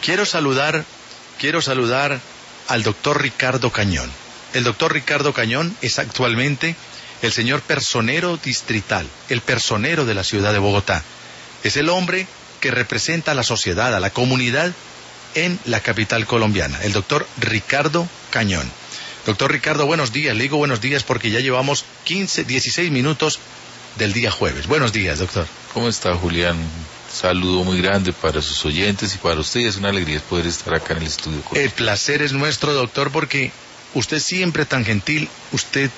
Quiero saludar al doctor Ricardo Cañón. El doctor Ricardo Cañón es actualmente el señor personero distrital, el personero de la ciudad de Bogotá. Es el hombre que representa a la sociedad, a la comunidad en la capital colombiana, el doctor Ricardo Cañón. Doctor Ricardo, buenos días. Le digo buenos días porque ya llevamos 16 minutos del día jueves. Buenos días, doctor. ¿Cómo está, Julián? Saludo muy grande para sus oyentes y para usted. Es una alegría poder estar acá en el estudio. El placer es nuestro, doctor, porque usted siempre tan gentil, usted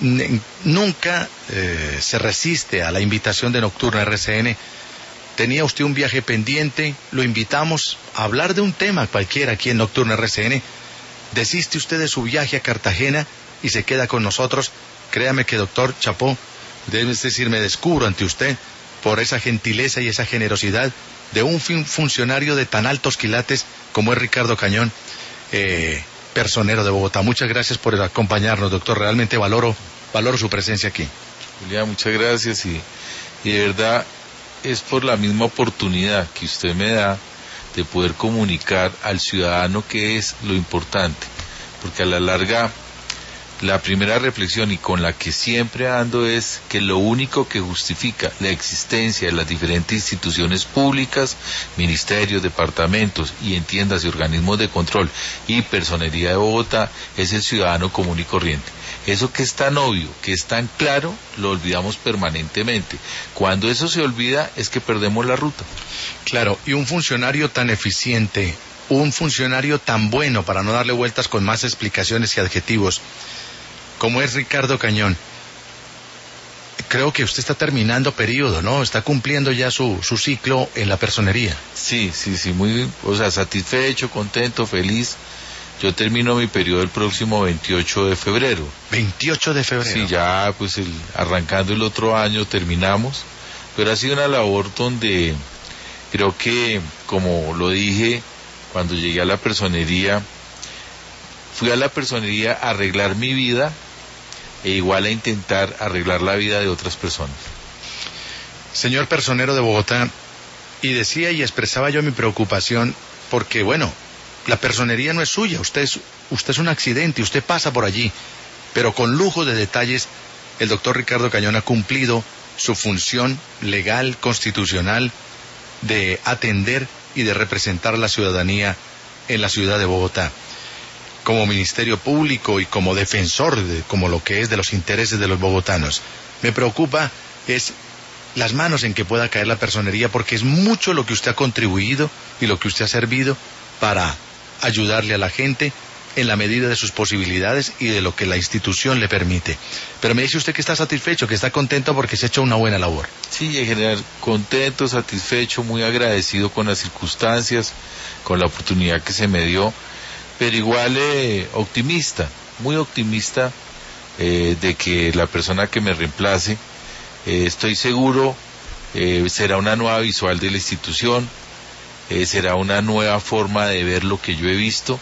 nunca se resiste a la invitación de Nocturna RCN. Tenía usted un viaje pendiente, lo invitamos a hablar de un tema cualquiera aquí en Nocturna RCN. Desiste usted de su viaje a Cartagena y se queda con nosotros. Créame que, doctor Chapó, debe decir, me descubro ante usted por esa gentileza y esa generosidad de un funcionario de tan altos quilates como es Ricardo Cañón, personero de Bogotá. Muchas gracias por acompañarnos, doctor. Realmente valoro su presencia aquí. Julián, muchas gracias y de verdad es por la misma oportunidad que usted me da de poder comunicar al ciudadano qué es lo importante, porque a la larga la primera reflexión y con la que siempre ando es que lo único que justifica la existencia de las diferentes instituciones públicas, ministerios, departamentos y entiéndase organismos de control y personería de Bogotá es el ciudadano común y corriente. Eso que es tan obvio, que es tan claro, lo olvidamos permanentemente. Cuando eso se olvida es que perdemos la ruta. Claro, y un funcionario tan eficiente, un funcionario tan bueno, para no darle vueltas con más explicaciones y adjetivos, como es Ricardo Cañón, creo que usted está terminando periodo, ¿no? Está cumpliendo ya su ciclo en la personería. Sí, muy, satisfecho, contento, feliz. Yo termino mi periodo el próximo 28 de febrero. 28 de febrero. Sí, ya pues arrancando el otro año terminamos, pero ha sido una labor donde creo que, como lo dije cuando llegué a la personería, fui a la personería a arreglar mi vida e igual a intentar arreglar la vida de otras personas. Señor personero de Bogotá, y decía y expresaba yo mi preocupación porque, bueno, la personería no es suya, usted es un accidente, usted pasa por allí, pero con lujo de detalles, el doctor Ricardo Cañón ha cumplido su función legal, constitucional, de atender y de representar a la ciudadanía en la ciudad de Bogotá. Como Ministerio Público y como defensor, como lo que es de los intereses de los bogotanos. Me preocupa es las manos en que pueda caer la personería, porque es mucho lo que usted ha contribuido y lo que usted ha servido para ayudarle a la gente en la medida de sus posibilidades y de lo que la institución le permite. Pero me dice usted que está satisfecho, que está contento porque se ha hecho una buena labor. Sí, en general, contento, satisfecho, muy agradecido con las circunstancias, con la oportunidad que se me dio, pero igual optimista, muy optimista de que la persona que me reemplace, estoy seguro, será una nueva visual de la institución, será una nueva forma de ver lo que yo he visto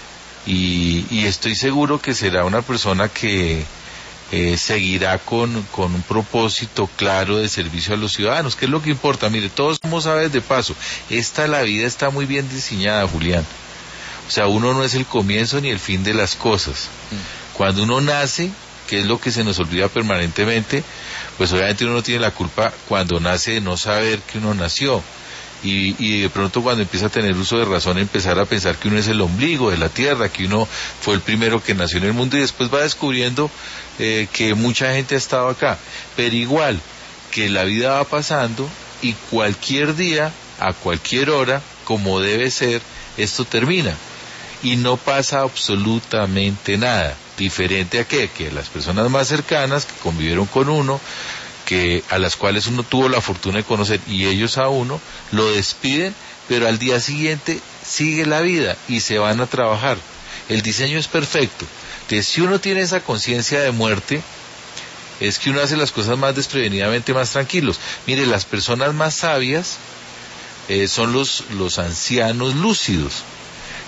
y estoy seguro que será una persona que seguirá con un propósito claro de servicio a los ciudadanos, que es lo que importa. Mire, todos somos aves de paso. La vida está muy bien diseñada, Julián. O sea, uno no es el comienzo ni el fin de las cosas. Cuando uno nace, que es lo que se nos olvida permanentemente, pues obviamente uno no tiene la culpa cuando nace de no saber que uno nació. Y de pronto cuando empieza a tener uso de razón, empezar a pensar que uno es el ombligo de la tierra, que uno fue el primero que nació en el mundo y después va descubriendo que mucha gente ha estado acá. Pero igual que la vida va pasando y cualquier día, a cualquier hora, como debe ser, esto termina. Y no pasa absolutamente nada, diferente a que las personas más cercanas que convivieron con uno, a las cuales uno tuvo la fortuna de conocer y ellos a uno, lo despiden, pero al día siguiente sigue la vida y se van a trabajar. El diseño es perfecto. Entonces, si uno tiene esa conciencia de muerte, es que uno hace las cosas más desprevenidamente, más tranquilos. Mire, las personas más sabias son los ancianos lúcidos.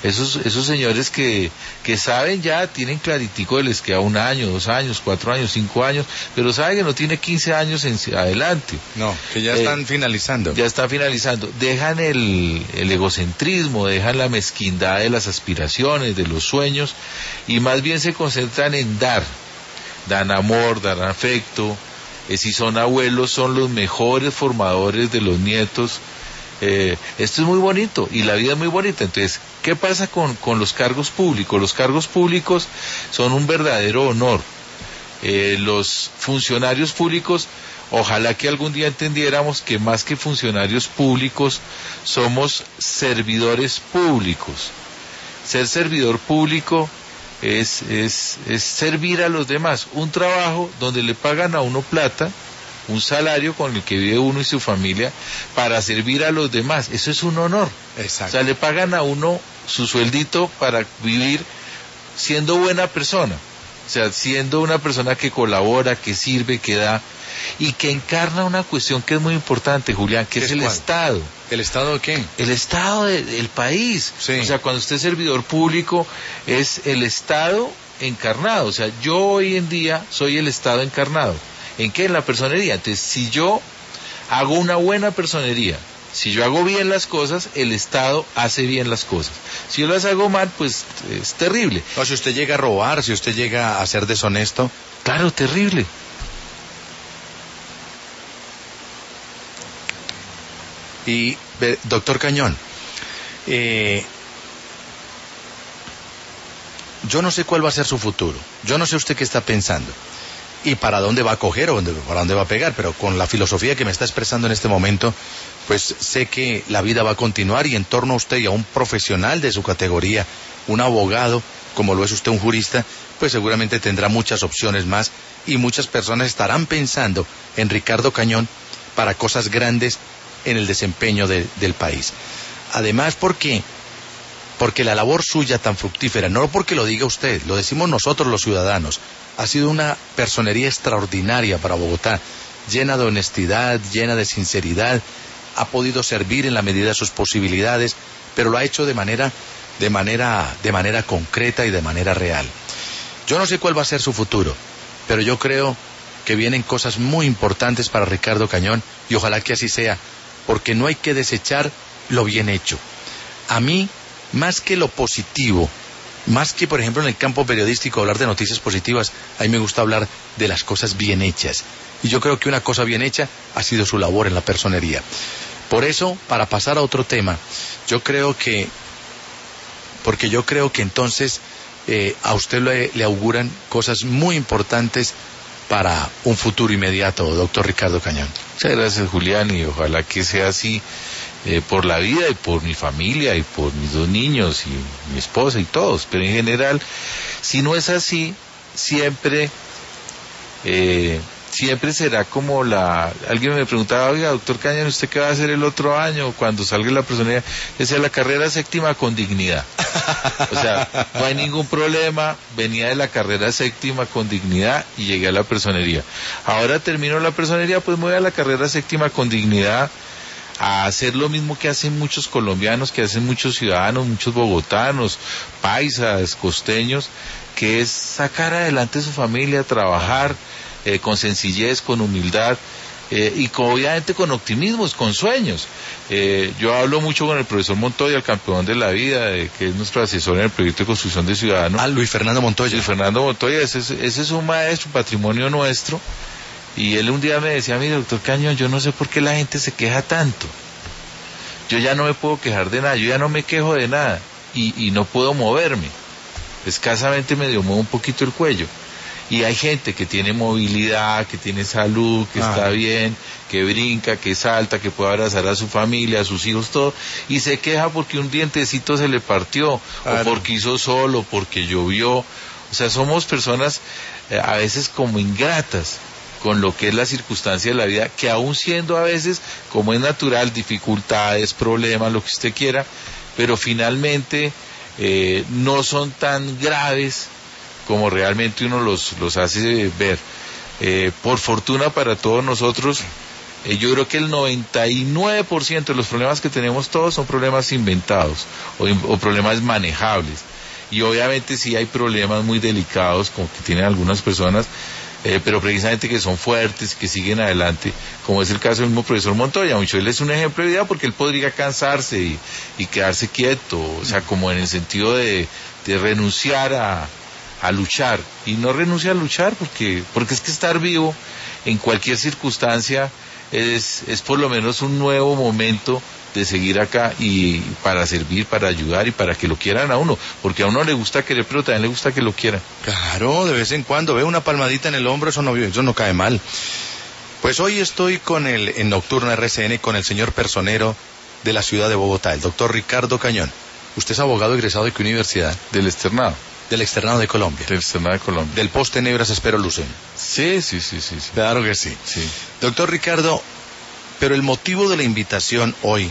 Esos señores que saben ya, tienen claritico que les queda 1 año, 2 años, 4 años, 5 años, pero saben que no tiene 15 años adelante. No, que ya están finalizando. Ya están finalizando. Dejan el egocentrismo, dejan la mezquindad de las aspiraciones, de los sueños, y más bien se concentran en dar. Dan amor, dan afecto. Si son abuelos, son los mejores formadores de los nietos. Esto es muy bonito y la vida es muy bonita. Entonces, ¿qué pasa con los cargos públicos? Los cargos públicos son un verdadero honor. Los funcionarios públicos, ojalá que algún día entendiéramos que más que funcionarios públicos somos servidores públicos. Ser servidor público es servir a los demás. Un trabajo donde le pagan a uno plata, un salario con el que vive uno y su familia para servir a los demás. Eso es un honor. Exacto. O sea, le pagan a uno su sueldito para vivir siendo buena persona. O sea, siendo una persona que colabora, que sirve, que da y que encarna una cuestión que es muy importante, Julián, que es el Estado. ¿El Estado de qué? El Estado del país. Sí. O sea, cuando usted es servidor público, es el Estado encarnado. O sea, yo hoy en día soy el Estado encarnado. ¿En qué? En la personería. Entonces, si yo hago una buena personería, si yo hago bien las cosas, el Estado hace bien las cosas. Si yo las hago mal, pues es terrible. No, si usted llega a robar, si usted llega a ser deshonesto. Claro, terrible. Y, doctor Cañón, yo no sé cuál va a ser su futuro. Yo no sé usted qué está pensando y para dónde va a coger o para dónde va a pegar, pero con la filosofía que me está expresando en este momento, pues sé que la vida va a continuar y en torno a usted y a un profesional de su categoría, un abogado, como lo es usted un jurista, pues seguramente tendrá muchas opciones más y muchas personas estarán pensando en Ricardo Cañón para cosas grandes en el desempeño del país. Además, porque la labor suya tan fructífera, no porque lo diga usted, lo decimos nosotros los ciudadanos, ha sido una personería extraordinaria para Bogotá, llena de honestidad, llena de sinceridad, ha podido servir en la medida de sus posibilidades, pero lo ha hecho de manera concreta y de manera real. Yo no sé cuál va a ser su futuro, pero yo creo que vienen cosas muy importantes para Ricardo Cañón y ojalá que así sea, porque no hay que desechar lo bien hecho. A mí, más que lo positivo, más que por ejemplo en el campo periodístico hablar de noticias positivas, a mí me gusta hablar de las cosas bien hechas. Y yo creo que una cosa bien hecha ha sido su labor en la personería. Por eso, para pasar a otro tema, porque yo creo que entonces a usted le auguran cosas muy importantes para un futuro inmediato, doctor Ricardo Cañón. Muchas gracias, Julián, y ojalá que sea así por la vida y por mi familia y por mis 2 niños y mi esposa y todos, pero en general, si no es así, siempre será como alguien me preguntaba, oiga, doctor Cañón, ¿usted qué va a hacer el otro año cuando salga la personería? Esa es la carrera séptima con dignidad. O sea, no hay ningún problema, venía de la carrera séptima con dignidad y llegué a la personería. Ahora termino la personería, pues me voy a la carrera séptima con dignidad, a hacer lo mismo que hacen muchos colombianos, que hacen muchos ciudadanos, muchos bogotanos, paisas, costeños, que es sacar adelante su familia, trabajar con sencillez, con humildad y obviamente con optimismos, con sueños. Yo hablo mucho con el profesor Montoya, el campeón de la vida, que es nuestro asesor en el proyecto de construcción de ciudadanos. Luis Fernando Montoya. Luis Fernando Montoya, ese es un maestro, patrimonio nuestro. Y él un día me decía, mire, doctor Cañón, yo no sé por qué la gente se queja tanto. Yo ya no me puedo quejar de nada, yo ya no me quejo de nada y no puedo moverme. Escasamente medio muevo un poquito el cuello. Y hay gente que tiene movilidad, que tiene salud, que está bien, que brinca, que salta, que puede abrazar a su familia, a sus hijos, todo, y se queja porque un dientecito se le partió, o porque hizo sol, o porque llovió. O sea, somos personas a veces como ingratas con lo que es la circunstancia de la vida, que aún siendo a veces, como es natural, dificultades, problemas, lo que usted quiera, pero finalmente no son tan graves como realmente uno los hace ver. Por fortuna para todos nosotros, Yo creo que el 99% de los problemas que tenemos todos son problemas inventados o problemas manejables. Y obviamente sí hay problemas muy delicados como que tienen algunas personas, pero precisamente que son fuertes, que siguen adelante, como es el caso del mismo profesor Montoya. Mucho él es un ejemplo de vida porque él podría cansarse y quedarse quieto, o sea, como en el sentido de renunciar a luchar, y no renuncia a luchar porque es que estar vivo en cualquier circunstancia es por lo menos un nuevo momento de seguir acá y para servir, para ayudar y para que lo quieran a uno, porque a uno le gusta querer, pero también le gusta que lo quieran. Claro, de vez en cuando ve una palmadita en el hombro, eso no cae mal. Pues hoy estoy en Nocturna RCN con el señor personero de la ciudad de Bogotá, el doctor Ricardo Cañón. ¿Usted es abogado egresado de qué universidad? Del externado. Del externado de Colombia. Del externado de Colombia. Del Poste Nebras Espero Lucen. Sí. Claro que sí. Sí. Doctor Ricardo, pero el motivo de la invitación hoy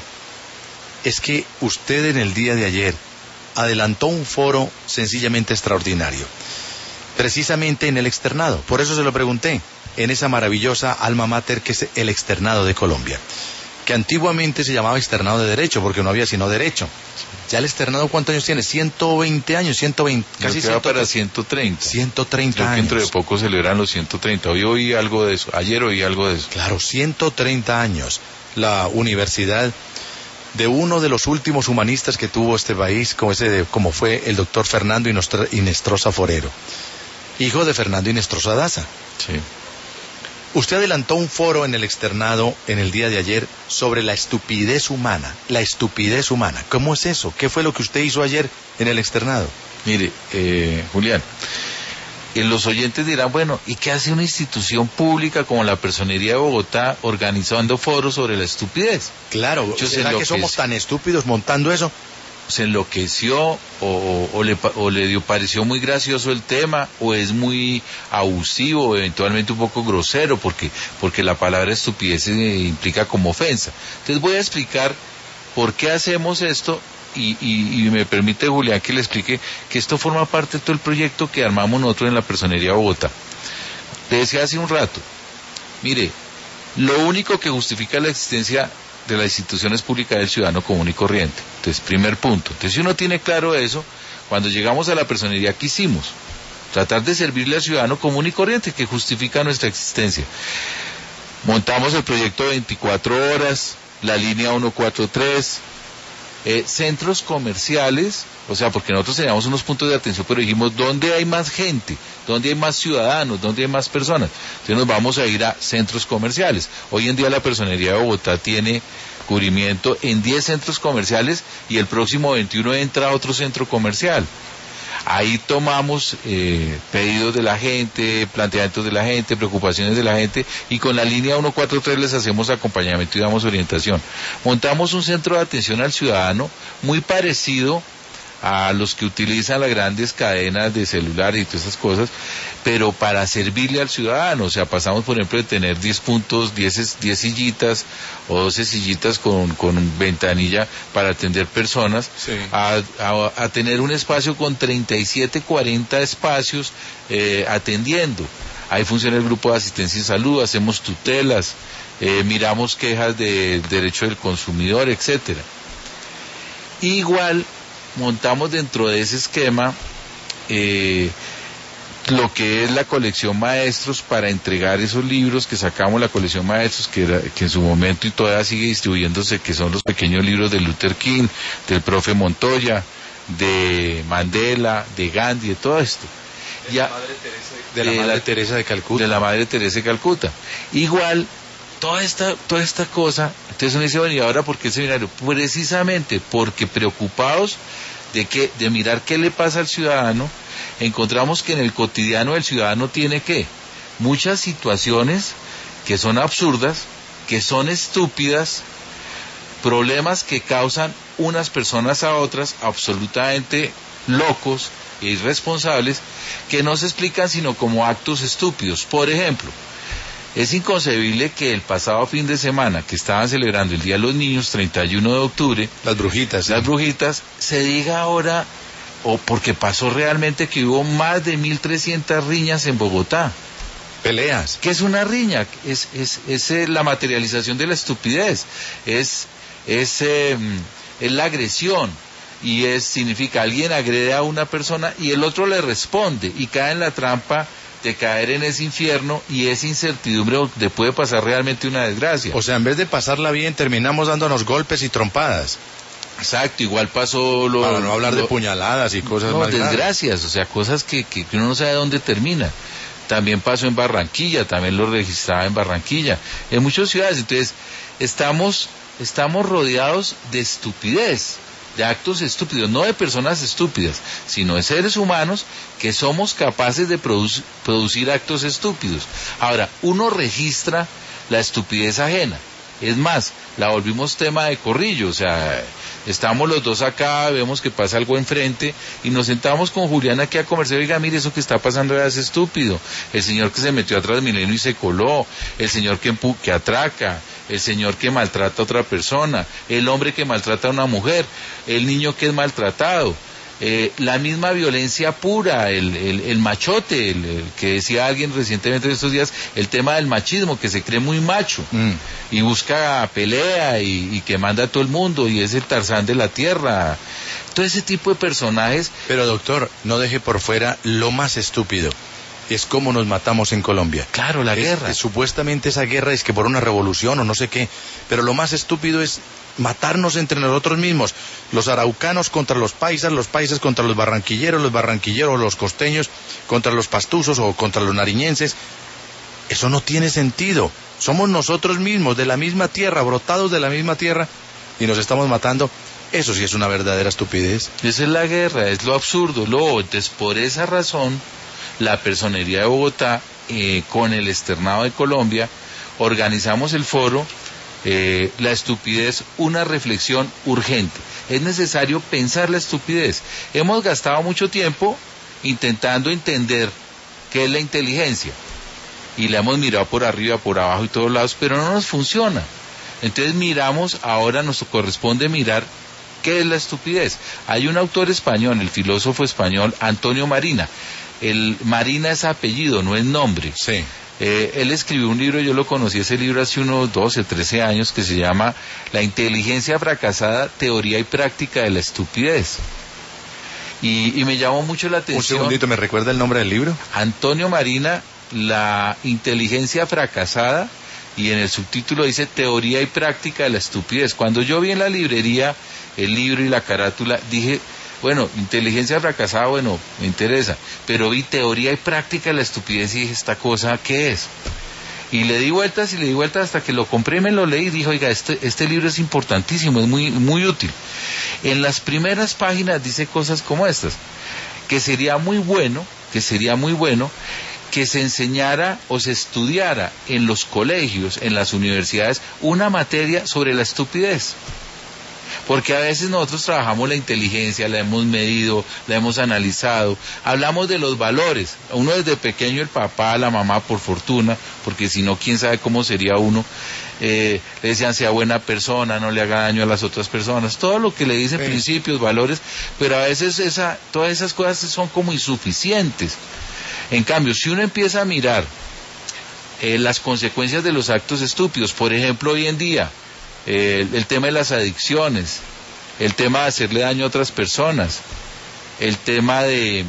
es que usted en el día de ayer adelantó un foro sencillamente extraordinario, precisamente en el externado. Por eso se lo pregunté, en esa maravillosa alma mater que es el externado de Colombia, que antiguamente se llamaba externado de Derecho, porque no había sino Derecho. Ya el externado, ¿cuántos años tiene? 120 años, 120, casi 130. Para 130. 130 Creo que años. dentro de poco celebran los 130. Hoy oí algo de eso, ayer oí algo de eso. Claro, 130 años. La universidad de uno de los últimos humanistas que tuvo este país, como fue el doctor Fernando Inestrosa Forero, hijo de Fernando Inestrosa Daza. Sí. Usted adelantó un foro en el externado en el día de ayer sobre la estupidez humana. La estupidez humana. ¿Cómo es eso? ¿Qué fue lo que usted hizo ayer en el externado? Mire, Julián, los oyentes dirán, bueno, ¿y qué hace una institución pública como la Personería de Bogotá organizando foros sobre la estupidez? Claro, ¿será que somos tan estúpidos montando eso? Se enloqueció o le pareció muy gracioso el tema, o es muy abusivo o eventualmente un poco grosero, porque la palabra estupidez implica como ofensa. Entonces voy a explicar por qué hacemos esto y me permite, Julián, que le explique que esto forma parte de todo el proyecto que armamos nosotros en la Personería de Bogotá. Le decía hace un rato, mire, lo único que justifica la existencia de las instituciones públicas del ciudadano común y corriente. Entonces, primer punto. Entonces, si uno tiene claro eso, cuando llegamos a la personería, ¿qué hicimos? Tratar de servirle al ciudadano común y corriente que justifica nuestra existencia. Montamos el proyecto 24 horas, la línea 143, centros comerciales, o sea, porque nosotros teníamos unos puntos de atención, pero dijimos, ¿dónde hay más gente? ¿Dónde hay más ciudadanos? ¿Dónde hay más personas? Entonces nos vamos a ir a centros comerciales. Hoy en día la Personería de Bogotá tiene cubrimiento en 10 centros comerciales y el próximo 21 entra a otro centro comercial. Ahí tomamos pedidos de la gente, planteamientos de la gente, preocupaciones de la gente, y con la línea 143 les hacemos acompañamiento y damos orientación. Montamos un centro de atención al ciudadano muy parecido a los que utilizan las grandes cadenas de celulares y todas esas cosas, pero para servirle al ciudadano. O sea, pasamos, por ejemplo, de tener 10 puntos, 10 sillitas o 12 sillitas con ventanilla para atender personas, sí, a tener un espacio con 37, 40 espacios atendiendo. Ahí funciona el grupo de asistencia y salud, hacemos tutelas, miramos quejas de derecho del consumidor, etcétera. Igual montamos dentro de ese esquema lo que es la colección Maestros, para entregar esos libros que sacamos, la colección Maestros, que en su momento y todavía sigue distribuyéndose, que son los pequeños libros de Luther King, del profe Montoya, de Mandela, de Gandhi, de todo esto. De la Madre Teresa de Calcuta. De la Madre Teresa de Calcuta. Igual, toda esta cosa, entonces uno dice, bueno, ¿y ahora por qué el seminario? Precisamente porque preocupados de mirar qué le pasa al ciudadano, encontramos que en el cotidiano el ciudadano tiene muchas situaciones que son absurdas, que son estúpidas, problemas que causan unas personas a otras absolutamente locos e irresponsables, que no se explican sino como actos estúpidos. Por ejemplo, es inconcebible que el pasado fin de semana, que estaban celebrando el Día de los Niños, 31 de octubre, las brujitas, se diga ahora, o porque pasó realmente, que hubo más de 1.300 riñas en Bogotá. Peleas. ¿Qué es una riña? Es la materialización de la estupidez, es la agresión, y significa alguien agrede a una persona y el otro le responde y cae en la trampa de caer en ese infierno y esa incertidumbre donde puede pasar realmente una desgracia. O sea, en vez de pasarla bien, terminamos dándonos golpes y trompadas. Exacto, igual pasó para no hablar de puñaladas y cosas más desgracias, graves. O sea, cosas que uno no sabe dónde termina. También pasó en Barranquilla, también lo registraba en Barranquilla, en muchas ciudades. Entonces, estamos rodeados de estupidez, de actos estúpidos, no de personas estúpidas, sino de seres humanos que somos capaces de producir actos estúpidos. Ahora, uno registra la estupidez ajena. Es más, la volvimos tema de corrillo, o sea, estamos los dos acá, vemos que pasa algo enfrente y nos sentamos con Juliana aquí a conversar. Oiga, mire, eso que está pasando es estúpido. El señor que se metió atrás de Milenio y se coló, el señor que atraca, el señor que maltrata a otra persona, el hombre que maltrata a una mujer, el niño que es maltratado. La misma violencia pura, el machote, el que decía alguien recientemente en estos días, el tema del machismo, que se cree muy macho y busca pelea y que manda a todo el mundo y es el Tarzán de la tierra. Todo ese tipo de personajes. Pero doctor, no deje por fuera lo más estúpido. Es como nos matamos en Colombia. Claro, la guerra. Supuestamente esa guerra es que por una revolución o no sé qué, pero lo más estúpido es matarnos entre nosotros mismos. Los araucanos contra los paisas contra los barranquilleros los costeños contra los pastusos o contra los nariñenses. Eso no tiene sentido. Somos nosotros mismos, de la misma tierra, brotados de la misma tierra, y nos estamos matando. Eso sí es una verdadera estupidez. Esa es la guerra, es lo absurdo. Entonces, por esa razón, la Personería de Bogotá, con el Externado de Colombia, organizamos el foro La estupidez, una reflexión urgente. Es necesario pensar la estupidez. Hemos gastado mucho tiempo intentando entender qué es la inteligencia y la hemos mirado por arriba, por abajo y todos lados, pero no nos funciona. Entonces ahora nos corresponde mirar qué es la estupidez. Hay un autor español, el filósofo español Antonio Marina. El Marina es apellido, no es nombre. Sí. Él escribió un libro, yo lo conocí ese libro hace unos 12, 13 años, que se llama La inteligencia fracasada, teoría y práctica de la estupidez. Y me llamó mucho la atención. Un segundito, ¿me recuerda el nombre del libro? Antonio Marina, La inteligencia fracasada, y en el subtítulo dice teoría y práctica de la estupidez. Cuando yo vi en la librería el libro y la carátula, dije, bueno, inteligencia fracasada, bueno, me interesa, pero vi teoría y práctica de la estupidez y dije, ¿esta cosa qué es? Y le di vueltas hasta que lo compré y me lo leí y dije, oiga, este libro es importantísimo, es muy, muy útil. En las primeras páginas dice cosas como estas, que sería muy bueno que se enseñara o se estudiara en los colegios, en las universidades, una materia sobre la estupidez. Porque a veces nosotros trabajamos la inteligencia, la hemos medido, la hemos analizado, hablamos de los valores. Uno desde pequeño, el papá, la mamá, por fortuna, porque si no, quién sabe cómo sería uno, le decían sea buena persona, no le haga daño a las otras personas, todo lo que le dicen, sí, principios, valores, pero a veces todas esas cosas son como insuficientes. En cambio, si uno empieza a mirar las consecuencias de los actos estúpidos, por ejemplo, hoy en día, el tema de las adicciones, el tema de hacerle daño a otras personas, el tema de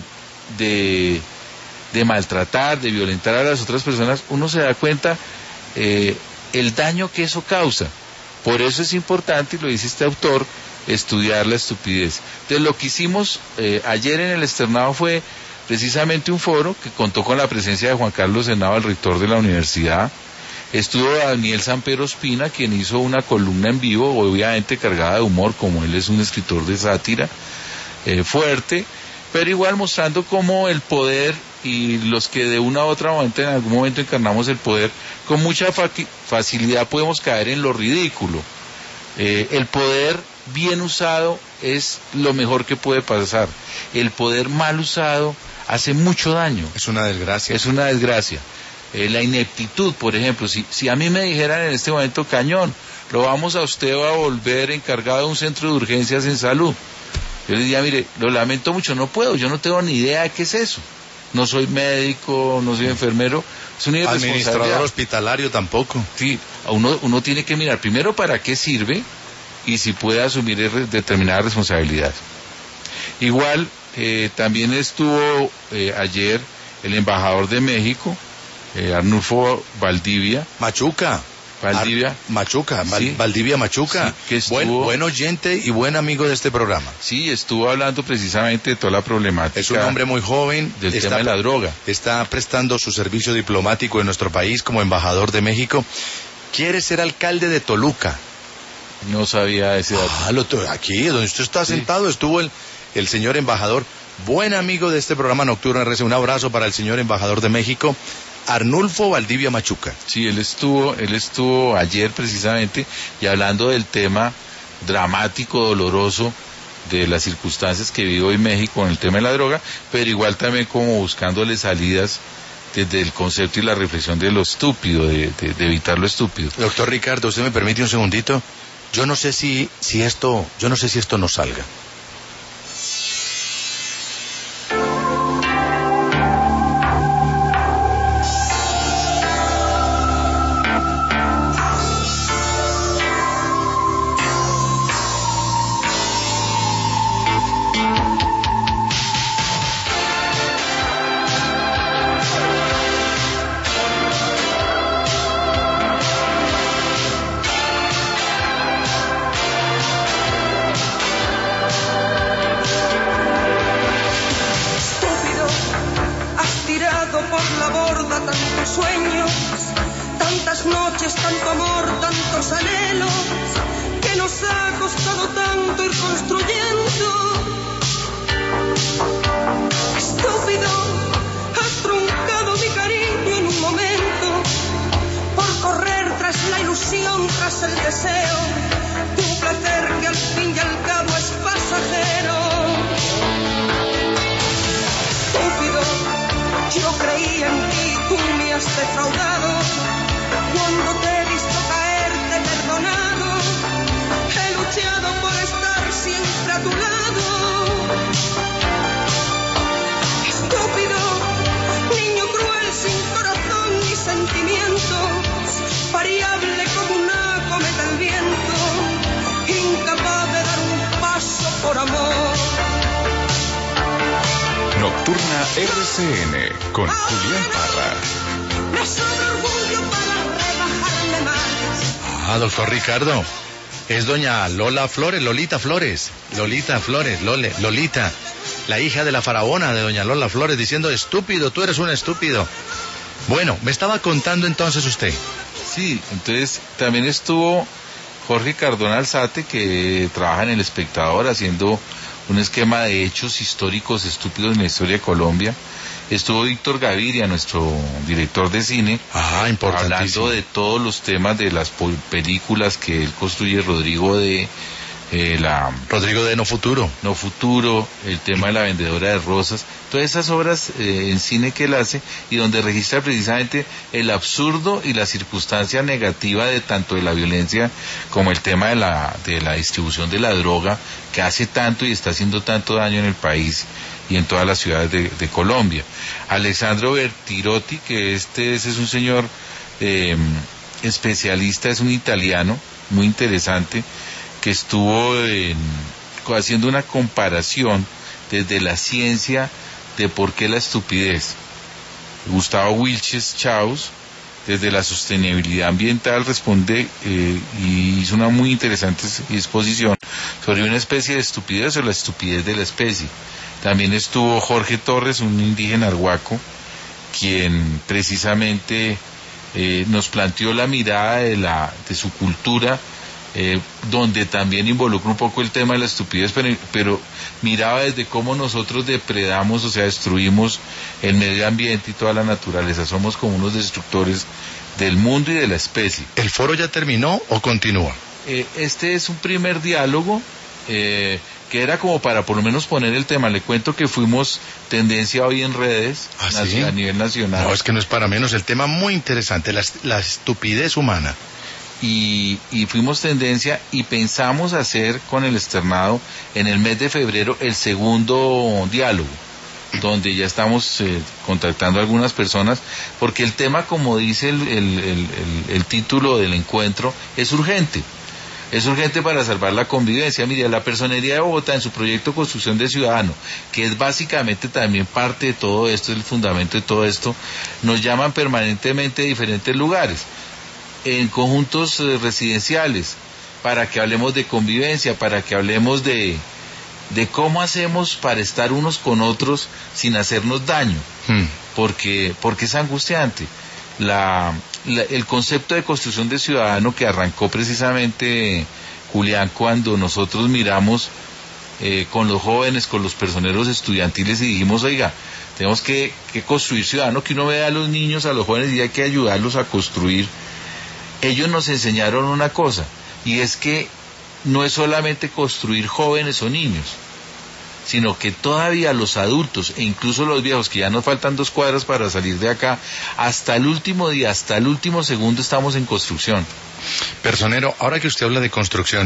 maltratar, de violentar a las otras personas, uno se da cuenta el daño que eso causa. Por eso es importante, y lo dice este autor, estudiar la estupidez. Entonces lo que hicimos ayer en el Externado fue precisamente un foro que contó con la presencia de Juan Carlos Henao, el rector de la universidad. Estuvo Daniel Samper Ospina, quien hizo una columna en vivo, obviamente cargada de humor, como él es un escritor de sátira fuerte, pero igual mostrando cómo el poder y los que de una u otra manera en algún momento encarnamos el poder, con mucha facilidad podemos caer en lo ridículo. El poder bien usado es lo mejor que puede pasar. El poder mal usado hace mucho daño. Es una desgracia. Es una desgracia. La ineptitud, por ejemplo, si a mí me dijeran en este momento, Cañón, lo vamos a usted a volver encargado de un centro de urgencias en salud, yo le diría, mire, lo lamento mucho, no puedo, yo no tengo ni idea de qué es eso. no soy médico, no soy enfermero, es una irresponsabilidad. Administrador hospitalario tampoco. Sí, uno tiene que mirar primero para qué sirve y si puede asumir determinada responsabilidad. Igual, también estuvo ayer el embajador de México, Arnulfo Valdivia. Machuca, sí, Valdivia Machuca, sí, que estuvo, buen oyente y buen amigo de este programa. Sí, estuvo hablando precisamente de toda la problemática. Es un hombre muy joven. Del tema de la droga. Está prestando su servicio diplomático en nuestro país como embajador de México. Quiere ser alcalde de Toluca. No sabía ese dato. Aquí, donde usted está sentado, estuvo el señor embajador, buen amigo de este programa Nocturno RC. Un abrazo para el señor embajador de México, Arnulfo Valdivia Machuca. Sí, él estuvo ayer precisamente y hablando del tema dramático, doloroso de las circunstancias que vive hoy México con el tema de la droga, pero igual también como buscándole salidas desde el concepto y la reflexión de lo estúpido, de evitar lo estúpido. Doctor Ricardo, ¿usted me permite un segundito? Yo no sé si esto nos salga. Nocturna RCN con Julián Parra. Doctor Ricardo, es doña Lolita Flores, la hija de la faraona de doña Lola Flores, diciendo: estúpido, tú eres un estúpido. Bueno, me estaba contando entonces usted. Sí, entonces también estuvo Jorge Cardona Alzate, que trabaja en El Espectador haciendo un esquema de hechos históricos estúpidos en la historia de Colombia. Estuvo Víctor Gaviria, nuestro director de cine, hablando de todos los temas de las películas que él construye. Rodrigo de No Futuro, el tema de La Vendedora de Rosas, todas esas obras en cine que él hace y donde registra precisamente el absurdo y la circunstancia negativa de tanto de la violencia como el tema de la distribución de la droga, que hace tanto y está haciendo tanto daño en el país y en todas las ciudades de Colombia. Alessandro Bertirotti, que ese es un señor especialista, es un italiano muy interesante, que estuvo haciendo una comparación desde la ciencia de por qué la estupidez. Gustavo Wilches Chaus, desde la sostenibilidad ambiental, responde y hizo una muy interesante exposición sobre una especie de estupidez o la estupidez de la especie. También estuvo Jorge Torres, un indígena arhuaco, quien precisamente nos planteó la mirada de su cultura, donde también involucra un poco el tema de la estupidez, pero miraba desde cómo nosotros depredamos, o sea, destruimos el medio ambiente y toda la naturaleza. Somos como unos destructores del mundo y de la especie. ¿El foro ya terminó o continúa? Este es un primer diálogo que era como para por lo menos poner el tema. Le cuento que fuimos tendencia hoy en redes a nivel nacional. No, es que no es para menos, el tema muy interesante, la estupidez humana. Y fuimos tendencia y pensamos hacer con el externado en el mes de febrero el segundo diálogo. donde ya estamos contactando a algunas personas, porque el tema, como dice el título del encuentro, es urgente. Es urgente para salvar la convivencia. Mire, la Personería de Bogotá, en su proyecto Construcción de Ciudadano, que es básicamente también parte de todo esto, es el fundamento de todo esto, nos llaman permanentemente de diferentes lugares, en conjuntos residenciales, para que hablemos de convivencia, para que hablemos de cómo hacemos para estar unos con otros sin hacernos daño, porque es angustiante. El concepto de construcción de ciudadano que arrancó precisamente Julián cuando nosotros miramos con los jóvenes, con los personeros estudiantiles y dijimos, oiga, tenemos que construir ciudadano, que uno vea a los niños, a los jóvenes y hay que ayudarlos a construir. Ellos nos enseñaron una cosa, y es que no es solamente construir jóvenes o niños, sino que todavía los adultos e incluso los viejos, que ya nos faltan 2 cuadras para salir de acá, hasta el último día, hasta el último segundo estamos en construcción. Personero, ahora que usted habla de construcción,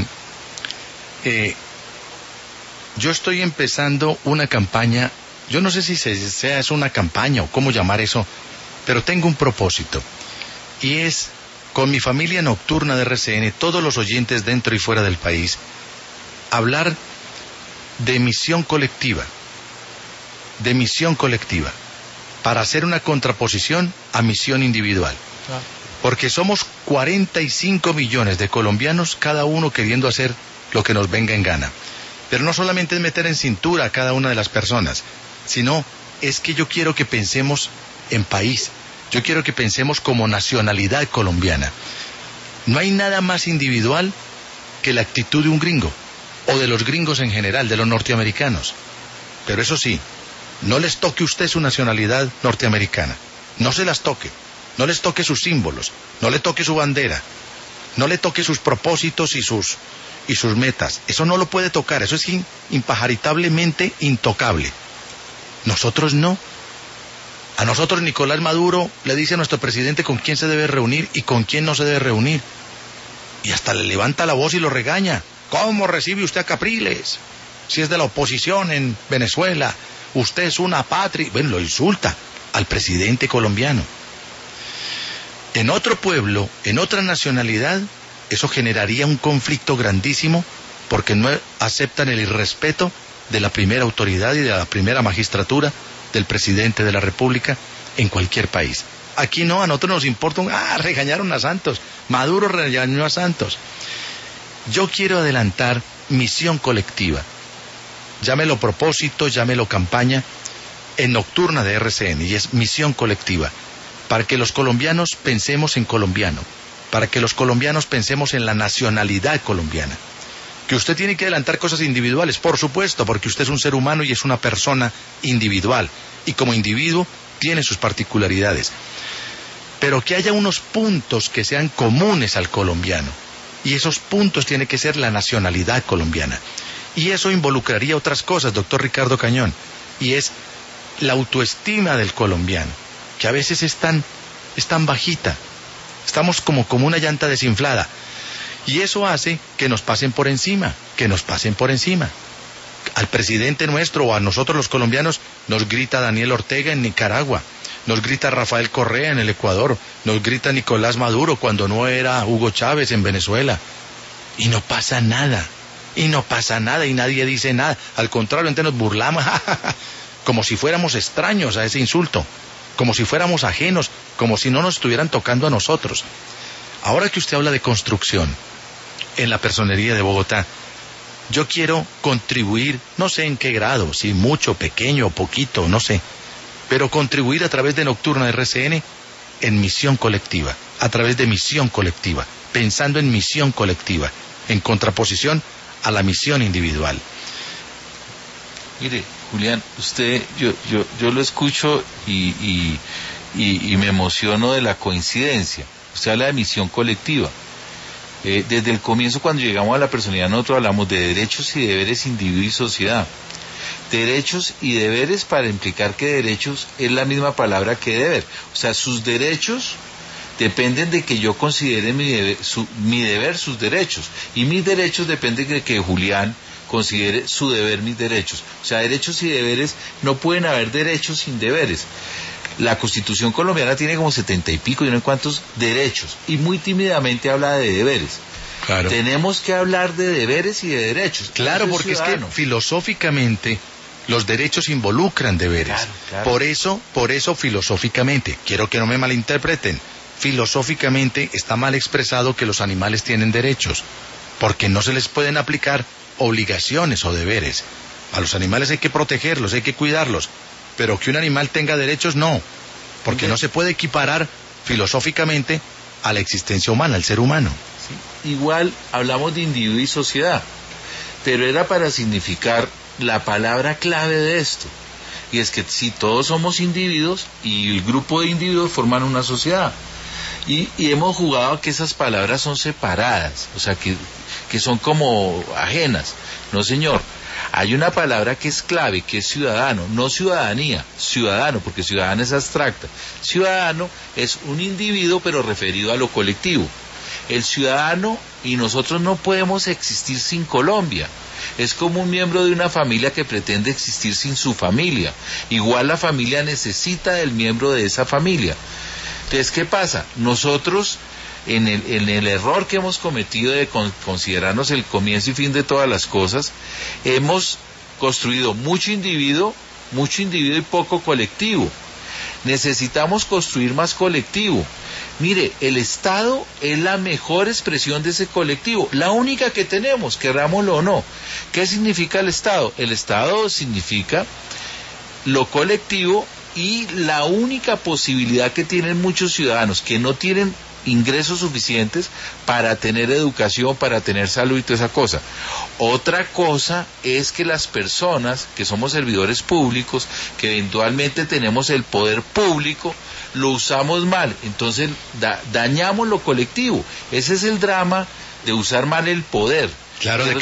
yo estoy empezando una campaña, yo no sé si es una campaña o cómo llamar eso, pero tengo un propósito, y es, con mi familia nocturna de RCN, todos los oyentes dentro y fuera del país, hablar de misión colectiva, para hacer una contraposición a misión individual. Porque somos 45 millones de colombianos, cada uno queriendo hacer lo que nos venga en gana. Pero no solamente es meter en cintura a cada una de las personas, sino es que yo quiero que pensemos en país, yo quiero que pensemos como nacionalidad colombiana. No hay nada más individual que la actitud de un gringo, o de los gringos en general, de los norteamericanos. Pero eso sí, no les toque usted su nacionalidad norteamericana, no se las toque, no les toque sus símbolos, no le toque su bandera, no le toque sus propósitos y sus metas. Eso no lo puede tocar, eso es impajaritablemente intocable. Nosotros no. A nosotros Nicolás Maduro le dice a nuestro presidente con quién se debe reunir y con quién no se debe reunir. Y hasta le levanta la voz y lo regaña. ¿Cómo recibe usted a Capriles? Si es de la oposición en Venezuela, usted es una patria. Bueno, lo insulta al presidente colombiano. En otro pueblo, en otra nacionalidad, eso generaría un conflicto grandísimo porque no aceptan el irrespeto de la primera autoridad y de la primera magistratura del presidente de la República en cualquier país. Aquí no, a nosotros nos importa regañaron a Santos, Maduro regañó a Santos. Yo quiero adelantar misión colectiva, llámelo propósito, llámelo campaña, en nocturna de RCN, y es misión colectiva, para que los colombianos pensemos en colombiano, para que los colombianos pensemos en la nacionalidad colombiana. Que usted tiene que adelantar cosas individuales, por supuesto, porque usted es un ser humano y es una persona individual, y como individuo tiene sus particularidades. Pero que haya unos puntos que sean comunes al colombiano, y esos puntos tienen que ser la nacionalidad colombiana. Y eso involucraría otras cosas, doctor Ricardo Cañón, y es la autoestima del colombiano, que a veces es tan bajita, estamos como una llanta desinflada. Y eso hace que nos pasen por encima, Al presidente nuestro o a nosotros los colombianos nos grita Daniel Ortega en Nicaragua, nos grita Rafael Correa en el Ecuador, nos grita Nicolás Maduro cuando no era Hugo Chávez en Venezuela. Y no pasa nada, y nadie dice nada. Al contrario, entonces nos burlamos, como si fuéramos extraños a ese insulto, como si fuéramos ajenos, como si no nos estuvieran tocando a nosotros. Ahora que usted habla de construcción en la Personería de Bogotá, yo quiero contribuir, no sé en qué grado, si mucho, pequeño, poquito, no sé, pero contribuir a través de Nocturna de RCN en misión colectiva, a través de misión colectiva, pensando en misión colectiva, en contraposición a la misión individual. Mire, Julián, usted, yo lo escucho y me emociono de la coincidencia. Usted habla de misión colectiva. Desde el comienzo, cuando llegamos a la personalidad, nosotros hablamos de derechos y deberes individuo y sociedad. Derechos y deberes, para implicar que derechos es la misma palabra que deber. O sea, sus derechos dependen de que yo considere mi deber sus derechos. Y mis derechos dependen de que Julián considere su deber mis derechos. O sea, derechos y deberes, no pueden haber derechos sin deberes. La Constitución colombiana tiene como 70 y pico, y no sé cuántos derechos, y muy tímidamente habla de deberes. Claro. Tenemos que hablar de deberes y de derechos. Claro, porque es que filosóficamente los derechos involucran deberes. Claro, claro. Por eso filosóficamente, quiero que no me malinterpreten, filosóficamente está mal expresado que los animales tienen derechos, porque no se les pueden aplicar obligaciones o deberes. A los animales hay que protegerlos, hay que cuidarlos, pero que un animal tenga derechos, no, porque no se puede equiparar filosóficamente a la existencia humana, al ser humano. Sí. Igual hablamos de individuo y sociedad, pero era para significar la palabra clave de esto, y es que si todos somos individuos y el grupo de individuos forman una sociedad, y hemos jugado a que esas palabras son separadas, o sea que son como ajenas. No, señor, hay una palabra que es clave, que es ciudadano, no ciudadanía, ciudadano, porque ciudadano es abstracta. Ciudadano es un individuo pero referido a lo colectivo. El ciudadano, y nosotros no podemos existir sin Colombia. Es como un miembro de una familia que pretende existir sin su familia. Igual la familia necesita del miembro de esa familia. Entonces, ¿qué pasa? Nosotros, en el error que hemos cometido de considerarnos el comienzo y fin de todas las cosas, hemos construido mucho individuo y poco colectivo. Necesitamos construir más colectivo. Mire, el Estado es la mejor expresión de ese colectivo, la única que tenemos, querrámoslo o no. ¿Qué significa el Estado? El Estado significa lo colectivo y la única posibilidad que tienen muchos ciudadanos que no tienen ingresos suficientes para tener educación, para tener salud y toda esa cosa. Otra cosa es que las personas que somos servidores públicos, que eventualmente tenemos el poder público, lo usamos mal, entonces dañamos lo colectivo. Ese es el drama de usar mal el poder. Claro, de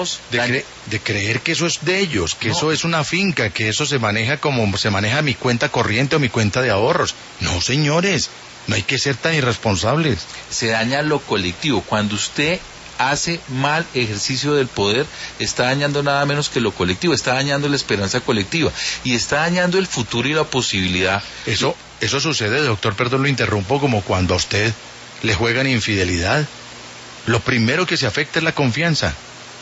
creer que eso es de ellos, que no, eso es una finca, que eso se maneja como se maneja mi cuenta corriente o mi cuenta de ahorros. No, señores, no hay que ser tan irresponsables. Se daña lo colectivo. Cuando usted hace mal ejercicio del poder, está dañando nada menos que lo colectivo, está dañando la esperanza colectiva y está dañando el futuro y la posibilidad. Eso sucede, doctor, perdón, lo interrumpo, como cuando a usted le juegan infidelidad. Lo primero que se afecta es la confianza,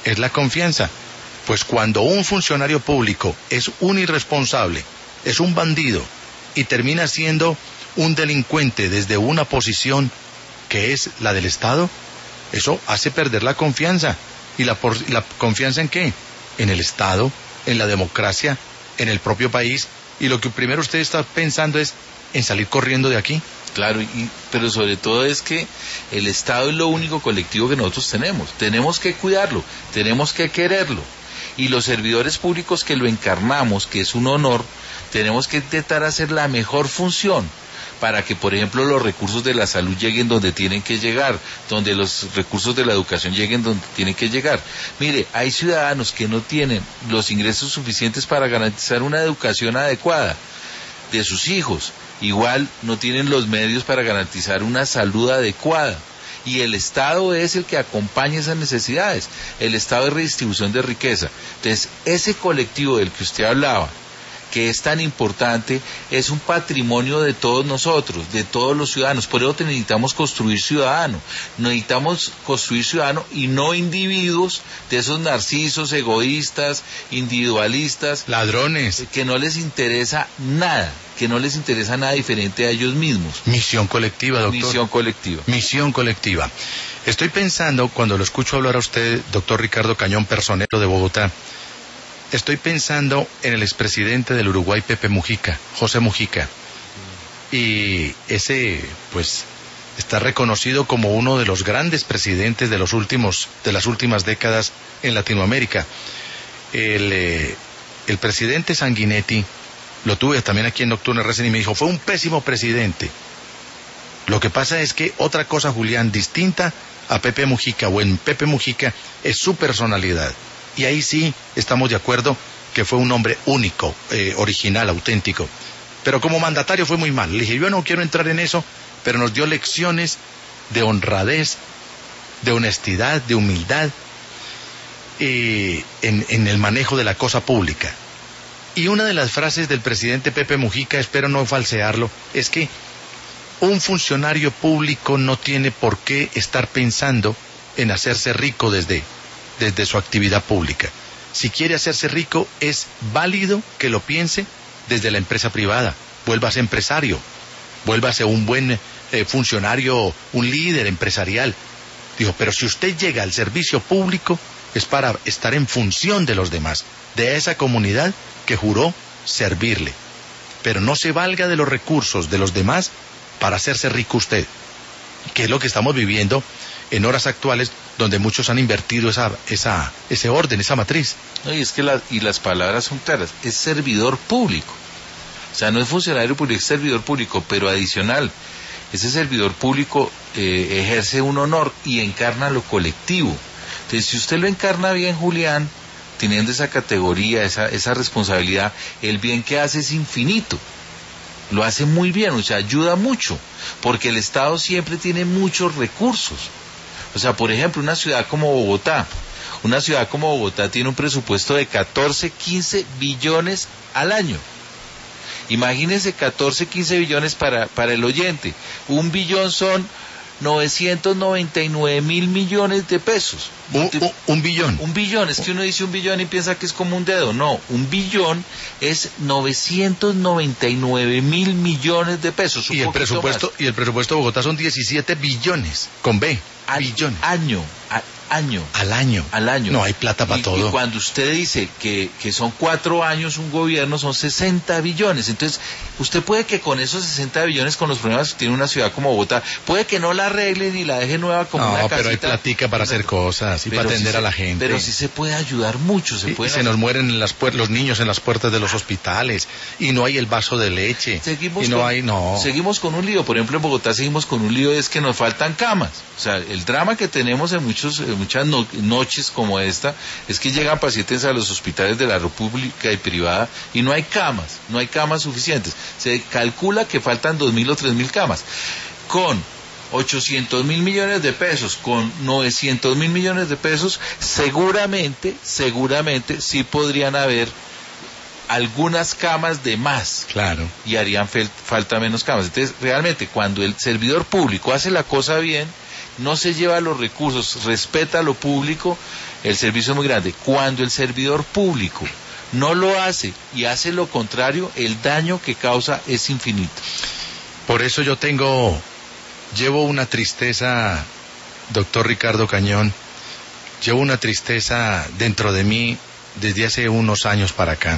pues cuando un funcionario público es un irresponsable, es un bandido y termina siendo un delincuente desde una posición que es la del Estado, eso hace perder la confianza. ¿Y la confianza en qué? En el Estado, en la democracia, en el propio país, y lo que primero usted está pensando es en salir corriendo de aquí. Claro, pero sobre todo es que el Estado es lo único colectivo que nosotros tenemos que cuidarlo, tenemos que quererlo, y los servidores públicos que lo encarnamos, que es un honor, tenemos que intentar hacer la mejor función para que, por ejemplo, los recursos de la salud lleguen donde tienen que llegar, donde los recursos de la educación lleguen donde tienen que llegar. Mire, hay ciudadanos que no tienen los ingresos suficientes para garantizar una educación adecuada de sus hijos, igual no tienen los medios para garantizar una salud adecuada, y el Estado es el que acompaña esas necesidades. El Estado es redistribución de riqueza. Entonces, ese colectivo del que usted hablaba, que es tan importante, es un patrimonio de todos nosotros, de todos los ciudadanos. Por eso necesitamos construir ciudadano y no individuos de esos narcisos, egoístas, individualistas, ladrones, que no les interesa nada diferente a ellos mismos. Misión colectiva, doctor. Misión colectiva. Estoy pensando, cuando lo escucho hablar a usted, doctor Ricardo Cañón, personero de Bogotá, estoy pensando en el expresidente del Uruguay, Pepe Mujica, José Mujica. Y ese, pues, está reconocido como uno de los grandes presidentes de las últimas décadas en Latinoamérica. El presidente Sanguinetti, lo tuve también aquí en Nocturna RCN y me dijo, fue un pésimo presidente. Lo que pasa es que otra cosa, Julián, distinta a Pepe Mujica o en Pepe Mujica es su personalidad. Y ahí sí estamos de acuerdo que fue un hombre único, original, auténtico. Pero como mandatario fue muy mal. Le dije, yo no quiero entrar en eso, pero nos dio lecciones de honradez, de honestidad, de humildad. en el manejo de la cosa pública. Y una de las frases del presidente Pepe Mujica, espero no falsearlo, es que un funcionario público no tiene por qué estar pensando en hacerse rico desde su actividad pública. Si quiere hacerse rico, es válido que lo piense desde la empresa privada. Vuélvase empresario, vuélvase un buen funcionario, un líder empresarial. Dijo, pero si usted llega al servicio público, es para estar en función de los demás, de esa comunidad que juró servirle. Pero no se valga de los recursos de los demás para hacerse rico usted, que es lo que estamos viviendo en horas actuales, donde muchos han invertido ese orden, esa matriz. No, y es que las palabras son claras, es servidor público. O sea, no es funcionario público, es servidor público, pero adicional, ese servidor público ejerce un honor y encarna lo colectivo. Entonces, si usted lo encarna bien, Julián, teniendo esa categoría, esa responsabilidad, el bien que hace es infinito. Lo hace muy bien, o sea, ayuda mucho, porque el Estado siempre tiene muchos recursos. O sea, por ejemplo, una ciudad como Bogotá tiene un presupuesto de 14, 15 billones al año. Imagínense 14, 15 billones para el oyente. 1 billón son 999.000 millones de pesos. Un billón. Un billón, es que uno dice 1 billón y piensa que es como un dedo. No, 1 billón es 999.000 millones de pesos. Y el presupuesto de Bogotá son 17 billones, con B, billones. Al año. No hay plata para todo. Y cuando usted dice que son 4 años un gobierno, son 60 billones. Entonces, usted puede que con esos 60 billones, con los problemas que tiene una ciudad como Bogotá, puede que no la arregle ni la deje nueva como una casita. No, pero hay platica para hacer cosas y para atender a la gente. Pero sí se puede ayudar mucho. Y se nos mueren los niños en las puertas de los hospitales y no hay el vaso de leche. Seguimos con un lío. Por ejemplo, en Bogotá seguimos con un lío, es que nos faltan camas. O sea, el drama que tenemos en muchas noches como esta es que llegan pacientes a los hospitales de la república y privada y no hay camas suficientes. Se calcula que faltan 2.000 o 3.000 camas. Con 800.000 millones de pesos, con 900.000 millones de pesos, seguramente sí podrían haber algunas camas de más. Claro. Y harían falta menos camas. Entonces, realmente, cuando el servidor público hace la cosa bien, no se lleva los recursos, respeta lo público, el servicio es muy grande. Cuando el servidor público no lo hace y hace lo contrario, el daño que causa es infinito. Por eso llevo una tristeza, doctor Ricardo Cañón, llevo una tristeza dentro de mí desde hace unos años para acá.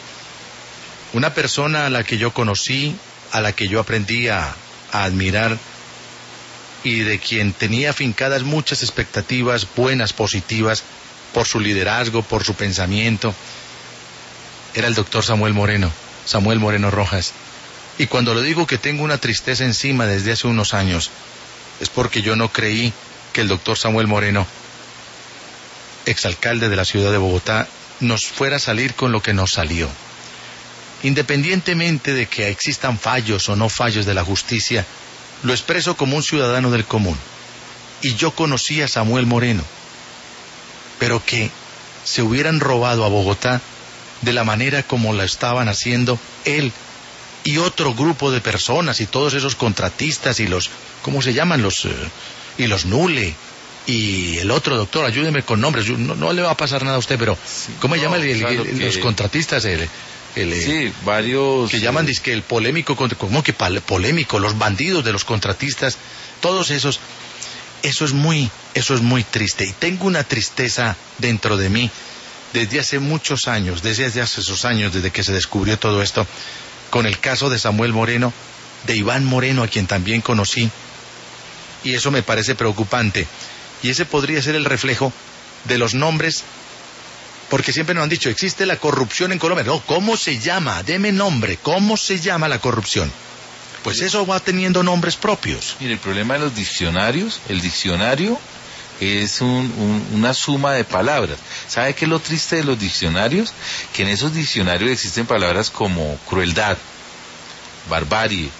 Una persona a la que yo conocí, a la que yo aprendí a admirar, y de quien tenía fincadas muchas expectativas buenas, positivas, por su liderazgo, por su pensamiento, era el doctor Samuel Moreno Rojas. Y cuando le digo que tengo una tristeza encima desde hace unos años, es porque yo no creí que el doctor Samuel Moreno, exalcalde de la ciudad de Bogotá, nos fuera a salir con lo que nos salió. Independientemente de que existan fallos o no fallos de la justicia, lo expreso como un ciudadano del común. Y yo conocí a Samuel Moreno, pero que se hubieran robado a Bogotá de la manera como la estaban haciendo él y otro grupo de personas y todos esos contratistas y los, ¿cómo se llaman? Y los Nule y el otro, doctor, ayúdeme con nombres, no le va a pasar nada a usted, pero ¿cómo se llama los contratistas? Sí, varios que llaman dizque el polémico, ¿cómo que polémico? Los bandidos de los contratistas, todos esos, eso es muy triste, y tengo una tristeza dentro de mí desde hace muchos años, desde hace esos años, desde que se descubrió todo esto, con el caso de Samuel Moreno, de Iván Moreno, a quien también conocí, y eso me parece preocupante, y ese podría ser el reflejo de los nombres. Porque siempre nos han dicho, existe la corrupción en Colombia. No, ¿cómo se llama? Deme nombre. ¿Cómo se llama la corrupción? Pues eso va teniendo nombres propios. Mire, el problema de los diccionarios, el diccionario es una suma de palabras. ¿Sabe qué es lo triste de los diccionarios? Que en esos diccionarios existen palabras como crueldad, barbarie,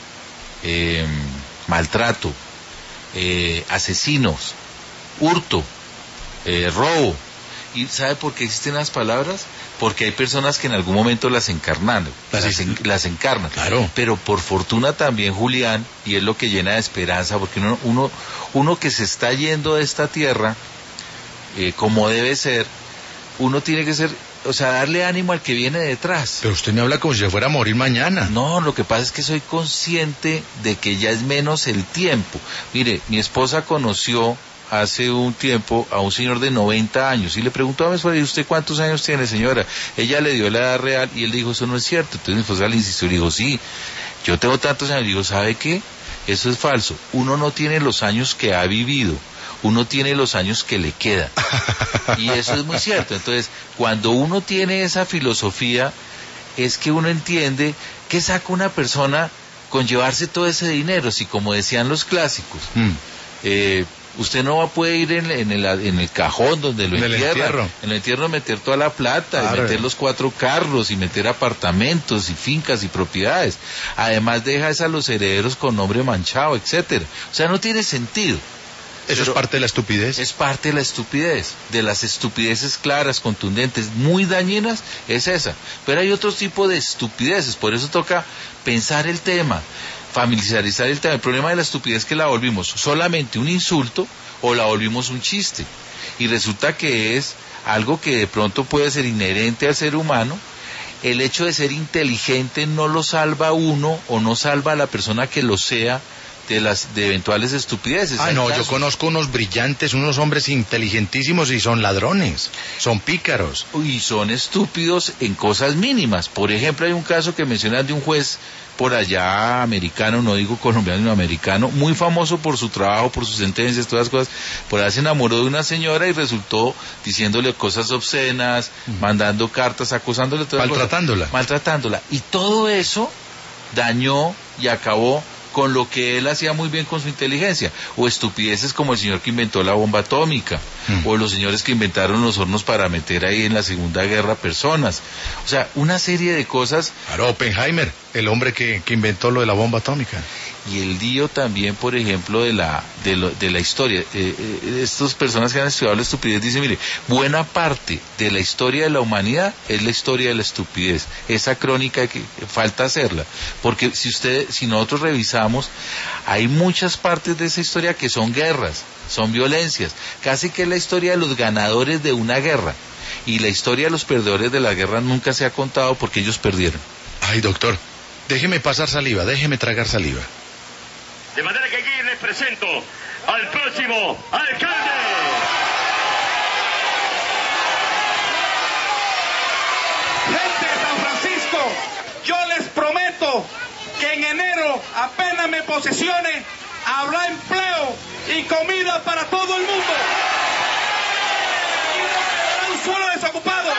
maltrato, asesinos, hurto, robo. ¿Y sabe por qué existen las palabras? Porque hay personas que en algún momento las encarnan, las encarnan. Claro. Pero por fortuna también, Julián, y es lo que llena de esperanza, porque uno que se está yendo de esta tierra, como debe ser, uno tiene que ser, o sea, darle ánimo al que viene detrás. Pero usted me habla como si se fuera a morir mañana. No, lo que pasa es que soy consciente de que ya es menos el tiempo. Mire, mi esposa conoció hace un tiempo a un señor de 90 años y le preguntó a mi esposa: ¿y usted cuántos años tiene, señora? Ella le dio la edad real y él dijo: eso no es cierto. Entonces mi esposa le insistió y dijo: sí, yo tengo tantos años. Y digo: ¿sabe qué? Eso es falso. Uno no tiene los años que ha vivido, uno tiene los años que le quedan. Y eso es muy cierto. Entonces, cuando uno tiene esa filosofía, es que uno entiende que saca una persona con llevarse todo ese dinero. Si, como decían los clásicos, usted no puede ir en el cajón donde lo entierran. En el entierro meter toda la plata, claro, y meter los 4 carros, y meter apartamentos y fincas y propiedades. Además deja a los herederos con nombre manchado, etcétera. O sea, no tiene sentido. ¿Eso es parte de la estupidez? Es parte de la estupidez, de las estupideces claras, contundentes, muy dañinas, es esa. Pero hay otro tipo de estupideces, por eso toca pensar el tema, familiarizar el tema. El problema de la estupidez es que la volvimos solamente un insulto o la volvimos un chiste. Y resulta que es algo que de pronto puede ser inherente al ser humano. El hecho de ser inteligente no lo salva a uno o no salva a la persona que lo sea de eventuales estupideces. Ah, no, yo conozco unos brillantes, unos hombres inteligentísimos y son ladrones, son pícaros. Y son estúpidos en cosas mínimas. Por ejemplo, hay un caso que mencionan de un juez por allá americano, no digo colombiano, sino americano, muy famoso por su trabajo, por sus sentencias, todas las cosas. Por ahí se enamoró de una señora y resultó diciéndole cosas obscenas, mandando cartas, acosándole, maltratándola. Y todo eso dañó y acabó con lo que él hacía muy bien con su inteligencia, o estupideces como el señor que inventó la bomba atómica, o los señores que inventaron los hornos para meter ahí en la Segunda Guerra personas. O sea, una serie de cosas. Claro, Oppenheimer, el hombre que inventó lo de la bomba atómica. Y el lío también, por ejemplo, de la historia. Estas personas que han estudiado la estupidez dicen: mire, buena parte de la historia de la humanidad es la historia de la estupidez. Esa crónica que falta hacerla. Porque si nosotros revisamos, hay muchas partes de esa historia que son guerras, son violencias. Casi que es la historia de los ganadores de una guerra. Y la historia de los perdedores de la guerra nunca se ha contado porque ellos perdieron. Ay, doctor, déjeme pasar saliva, déjeme tragar saliva. De manera que aquí les presento al próximo alcalde. Gente de San Francisco, yo les prometo que en enero, apenas me posesione, habrá empleo y comida para todo el mundo. Y no quedará un solo desocupado.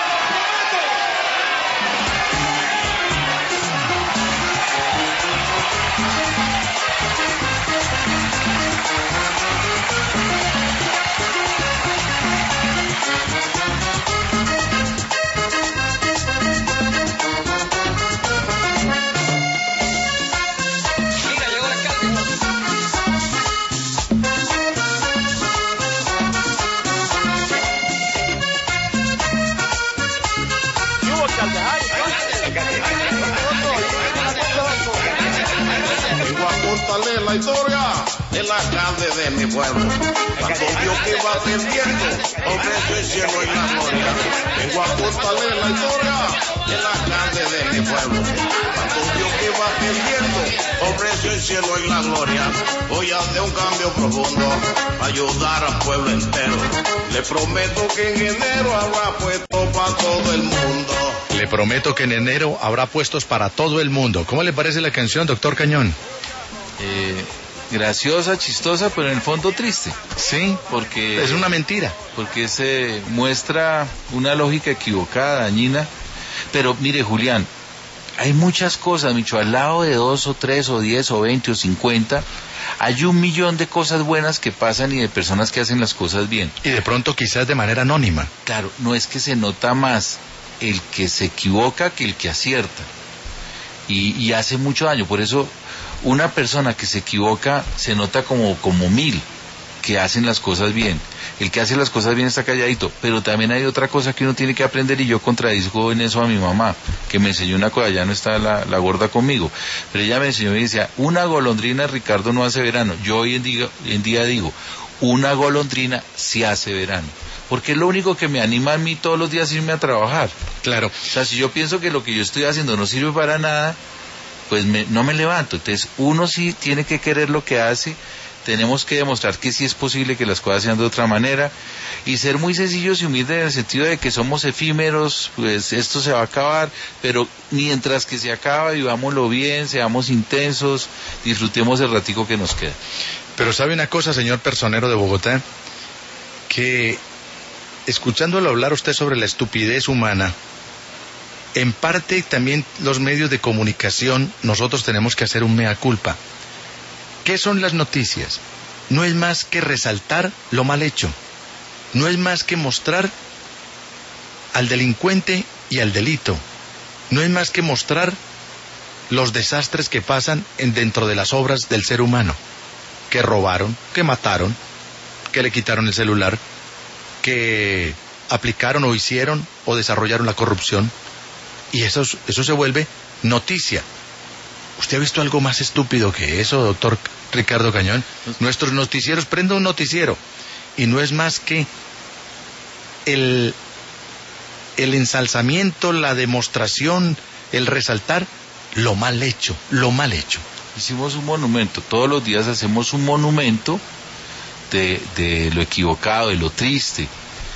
Vengo a contarle la historia del alcalde de mi pueblo. Cuando vio que iba ascendiendo, ofreció el cielo y la gloria. Vengo a contarle la historia del alcalde de mi pueblo. Cuando vio que iba ascendiendo, ofreció el cielo y la gloria. Voy a hacer un cambio profundo, ayudar al pueblo entero. Le prometo que en enero habrá puesto para todo el mundo. Le prometo que en enero habrá puestos para todo el mundo. ¿Cómo le parece la canción, doctor Cañón? Graciosa, chistosa, pero en el fondo triste. Sí, porque es una mentira. Porque se muestra una lógica equivocada, dañina. Pero mire, Julián, hay muchas cosas, Micho, al lado de 2 o 3 o 10 o 20 o 50, hay 1.000.000 de cosas buenas que pasan y de personas que hacen las cosas bien. Y de pronto quizás de manera anónima. Claro, no es que se nota más el que se equivoca que el que acierta. Y hace mucho daño. Por eso una persona que se equivoca se nota como 1.000 que hacen las cosas bien. El que hace las cosas bien está calladito. Pero también hay otra cosa que uno tiene que aprender, y yo contradizco en eso a mi mamá, que me enseñó una cosa. Ya no está la gorda conmigo, pero ella me enseñó y decía, una golondrina, Ricardo, no hace verano. Yo hoy en día digo, una golondrina sí hace verano, porque es lo único que me anima a mí todos los días irme a trabajar. Claro. O sea, si yo pienso que lo que yo estoy haciendo no sirve para nada, pues no me levanto. Entonces uno sí tiene que querer lo que hace. Tenemos que demostrar que sí es posible que las cosas sean de otra manera, y ser muy sencillos y humildes en el sentido de que somos efímeros, pues esto se va a acabar, pero mientras que se acaba, vivámoslo bien, seamos intensos, disfrutemos el ratico que nos queda. Pero sabe una cosa, señor personero de Bogotá, que escuchándolo hablar usted sobre la estupidez humana, en parte también los medios de comunicación, nosotros tenemos que hacer un mea culpa. ¿Qué son las noticias? No es más que resaltar lo mal hecho. No es más que mostrar al delincuente y al delito. No es más que mostrar los desastres que pasan dentro de las obras del ser humano. Que robaron, que mataron, que le quitaron el celular, que aplicaron o hicieron o desarrollaron la corrupción. Y eso se vuelve noticia. ¿Usted ha visto algo más estúpido que eso, doctor Ricardo Cañón? Nuestros noticieros, prenda un noticiero, y no es más que el ensalzamiento, la demostración, el resaltar lo mal hecho, lo mal hecho. Hicimos un monumento, todos los días hacemos un monumento de lo equivocado, de lo triste,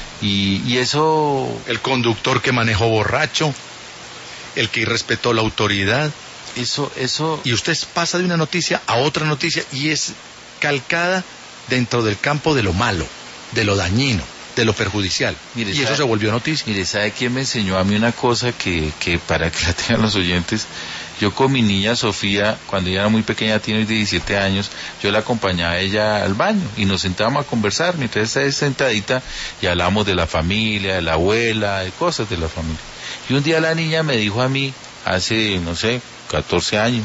y eso... El conductor que manejó borracho, el que irrespetó la autoridad. Eso... Y usted pasa de una noticia a otra noticia y es calcada dentro del campo de lo malo, de lo dañino, de lo perjudicial. Mire, y eso se volvió noticia. Mire, ¿sabe quién me enseñó a mí una cosa que para que la tengan los oyentes? Yo con mi niña Sofía, cuando ella era muy pequeña, tiene 17 años, yo la acompañaba a ella al baño y nos sentábamos a conversar mientras está sentadita y hablábamos de la familia, de la abuela, de cosas de la familia. Y un día la niña me dijo a mí, hace, no sé, 14 años,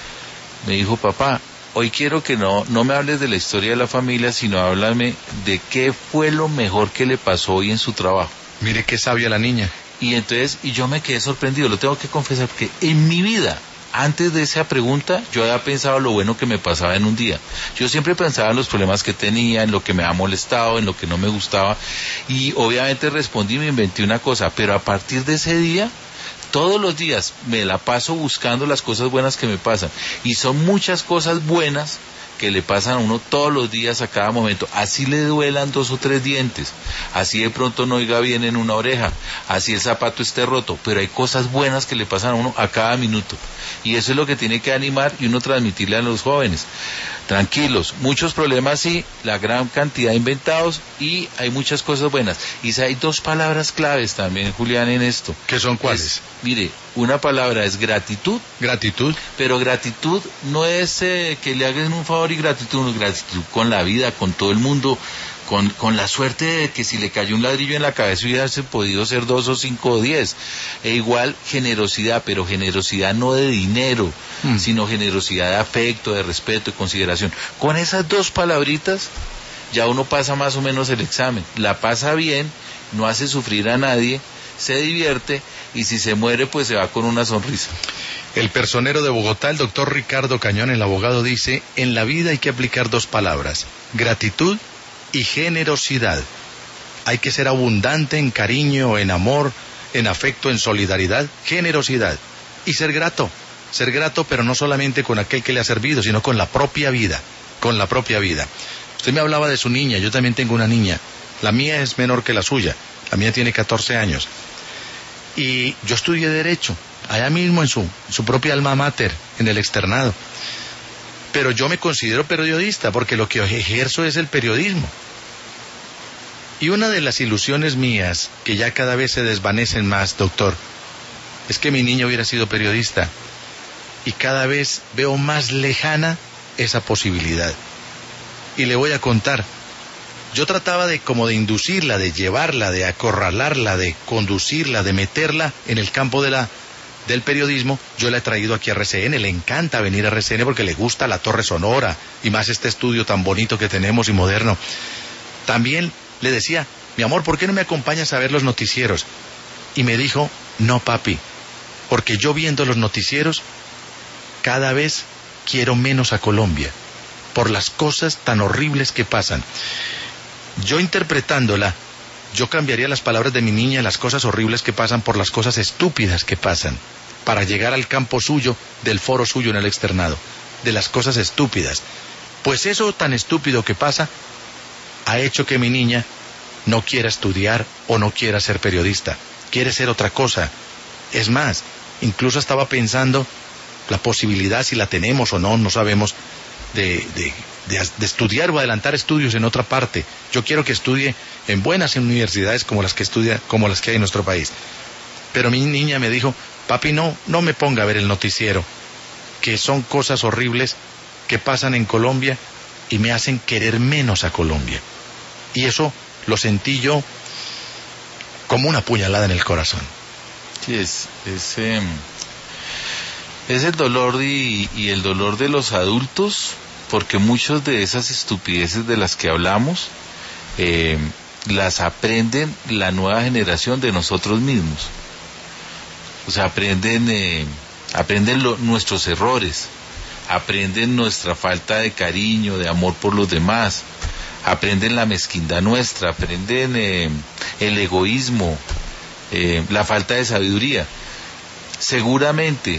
me dijo, papá, hoy quiero que no me hables de la historia de la familia, sino háblame de qué fue lo mejor que le pasó hoy en su trabajo. Mire qué sabia la niña. Y entonces, yo me quedé sorprendido, lo tengo que confesar, porque en mi vida, antes de esa pregunta, yo había pensado lo bueno que me pasaba en un día. Yo siempre pensaba en los problemas que tenía, en lo que me ha molestado, en lo que no me gustaba, y obviamente respondí y me inventé una cosa, pero a partir de ese día, todos los días me la paso buscando las cosas buenas que me pasan, y son muchas cosas buenas que le pasan a uno todos los días, a cada momento, así le duelan 2 o 3 dientes, así de pronto no oiga bien en una oreja, así el zapato esté roto, pero hay cosas buenas que le pasan a uno a cada minuto, y eso es lo que tiene que animar y uno transmitirle a los jóvenes. Tranquilos, muchos problemas sí, la gran cantidad inventados, y hay muchas cosas buenas. Y hay 2 palabras claves también, Julián, en esto. ¿Qué son cuáles? Mire, una palabra es gratitud. Gratitud. Pero gratitud no es que le hagan un favor, y gratitud con la vida, con todo el mundo, con la suerte de que si le cayó un ladrillo en la cabeza hubiese podido ser 2 o 5 o 10. E igual generosidad, pero generosidad no de dinero, sino generosidad de afecto, de respeto, de consideración. Con esas 2 palabritas ya uno pasa más o menos el examen. La pasa bien, no hace sufrir a nadie, se divierte, y si se muere pues se va con una sonrisa. El personero de Bogotá, el doctor Ricardo Cañón, el abogado, dice: en la vida hay que aplicar 2 palabras, gratitud y generosidad. Hay que ser abundante en cariño, en amor, en afecto, en solidaridad, generosidad. Y ser grato, pero no solamente con aquel que le ha servido, sino con la propia vida, Usted me hablaba de su niña, yo también tengo una niña. La mía es menor que la suya, la mía tiene 14 años. Y yo estudié Derecho, allá mismo en su propia alma mater, en el externado. Pero yo me considero periodista, porque lo que ejerzo es el periodismo. Y una de las ilusiones mías, que ya cada vez se desvanecen más, doctor, es que mi niña hubiera sido periodista. Y cada vez veo más lejana esa posibilidad. Y le voy a contar. Yo trataba de inducirla, de llevarla, de acorralarla, de conducirla, de meterla en el campo del periodismo. Yo la he traído aquí a RCN, le encanta venir a RCN porque le gusta la torre sonora y más este estudio tan bonito que tenemos y moderno. También le decía, mi amor, ¿por qué no me acompañas a ver los noticieros? Y me dijo, no papi, porque yo viendo los noticieros, cada vez quiero menos a Colombia, por las cosas tan horribles que pasan. Yo interpretándola, yo cambiaría las palabras de mi niña, las cosas horribles que pasan, por las cosas estúpidas que pasan, para llegar al campo suyo, del foro suyo en el externado, de las cosas estúpidas. Pues eso tan estúpido que pasa, ha hecho que mi niña no quiera estudiar o no quiera ser periodista, quiere ser otra cosa. Es más, incluso estaba pensando la posibilidad, si la tenemos o no, no sabemos, de estudiar o adelantar estudios en otra parte. Yo quiero que estudie en buenas universidades como las que hay en nuestro país. Pero mi niña me dijo, papi, no me ponga a ver el noticiero, que son cosas horribles que pasan en Colombia y me hacen querer menos a Colombia. Y eso lo sentí yo como una puñalada en el corazón. Sí, es el dolor y el dolor de los adultos, porque muchas de esas estupideces de las que hablamos las aprenden la nueva generación de nosotros mismos. O sea, aprenden nuestros errores, aprenden nuestra falta de cariño, de amor por los demás, aprenden la mezquindad nuestra, aprenden el egoísmo, la falta de sabiduría. Seguramente,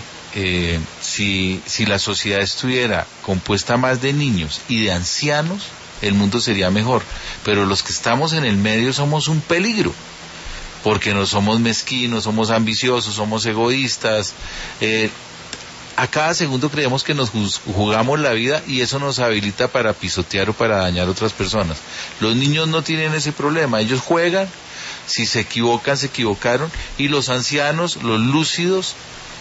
si la sociedad estuviera compuesta más de niños y de ancianos, el mundo sería mejor. Pero los que estamos en el medio somos un peligro, porque no somos mezquinos, somos ambiciosos, somos egoístas. A cada segundo creemos que nos jugamos la vida y eso nos habilita para pisotear o para dañar a otras personas. Los niños no tienen ese problema, ellos juegan, si se equivocan, se equivocaron, y los ancianos, los lúcidos,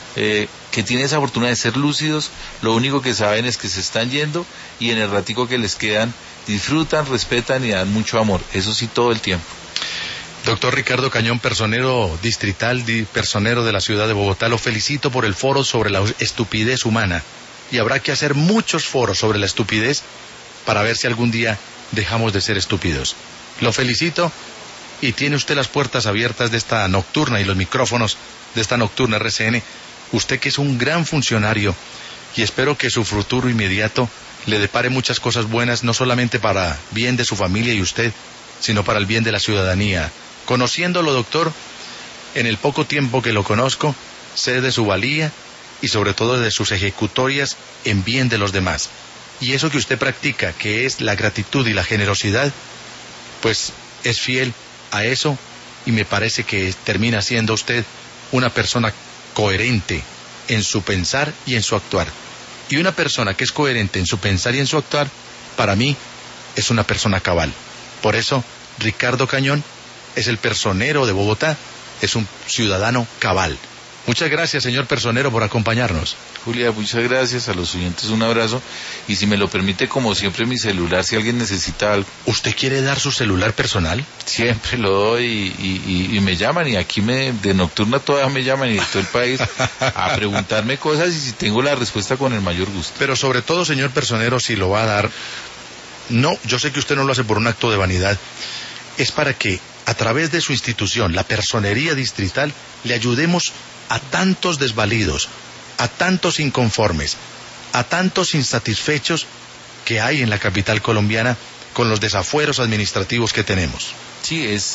que tienen esa fortuna de ser lúcidos, lo único que saben es que se están yendo y en el ratico que les quedan disfrutan, respetan y dan mucho amor, eso sí, todo el tiempo. Doctor Ricardo Cañón, personero distrital, personero de la ciudad de Bogotá, lo felicito por el foro sobre la estupidez humana, y habrá que hacer muchos foros sobre la estupidez para ver si algún día dejamos de ser estúpidos. Lo felicito, y tiene usted las puertas abiertas de esta nocturna y los micrófonos de esta nocturna RCN, usted que es un gran funcionario, y espero que su futuro inmediato le depare muchas cosas buenas, no solamente para bien de su familia y usted, sino para el bien de la ciudadanía. Conociéndolo, doctor, en el poco tiempo que lo conozco, sé de su valía y sobre todo de sus ejecutorias en bien de los demás. Y eso que usted practica, que es la gratitud y la generosidad, pues es fiel a eso, y me parece que termina siendo usted una persona coherente en su pensar y en su actuar. Y una persona que es coherente en su pensar y en su actuar, para mí, es una persona cabal. Por eso, Ricardo Cañón es el personero de Bogotá, es un ciudadano cabal. Muchas gracias, señor personero, por acompañarnos. Julia, muchas gracias, a los oyentes un abrazo, y si me lo permite, como siempre, mi celular, si alguien necesita algo. ¿Usted quiere dar su celular personal? Siempre lo doy, y me llaman, y aquí de nocturna todavía me llaman, y de todo el país, a preguntarme cosas, y si tengo la respuesta, con el mayor gusto. Pero sobre todo, señor personero, si lo va a dar, no, yo sé que usted no lo hace por un acto de vanidad, es para que a través de su institución, la personería distrital, le ayudemos a tantos desvalidos, a tantos inconformes, a tantos insatisfechos que hay en la capital colombiana con los desafueros administrativos que tenemos. Sí, es